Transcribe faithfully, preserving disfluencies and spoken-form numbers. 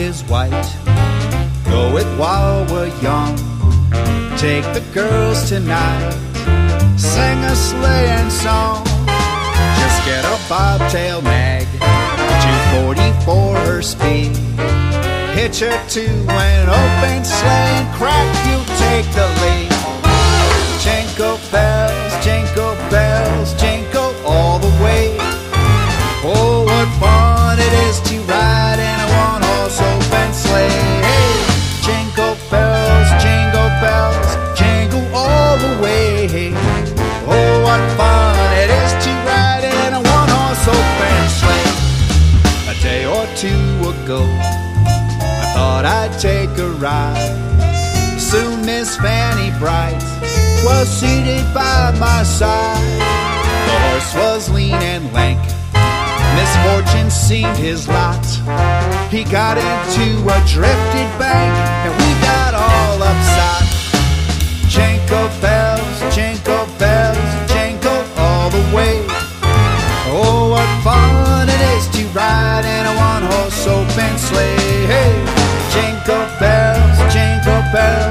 is white. Go it while we're young. Take the girls tonight. Sing a sleighing song. Just get a bobtail nag, two forty for her speed. Hitch her to an open sleigh and crack, you take the lead. Jingle bells, jingle bells, jingle all the way. Oh, what fun it is to ride in a one-horse open sleigh. Hey, jingle bells, jingle bells, jingle all the way. Oh, what fun it is to ride in a one-horse open sleigh. A day or two ago, I thought I'd take a ride. Soon Miss Fanny Bright was seated by my side. The horse was lean and lank. Misfortune seemed his lot. He got into a drifted bank, and we got all upside. Jingle bells, jingle bells, jingle all the way. Oh, what fun it is to ride in a one-horse open sleigh. Hey, jingle bells, jingle bells,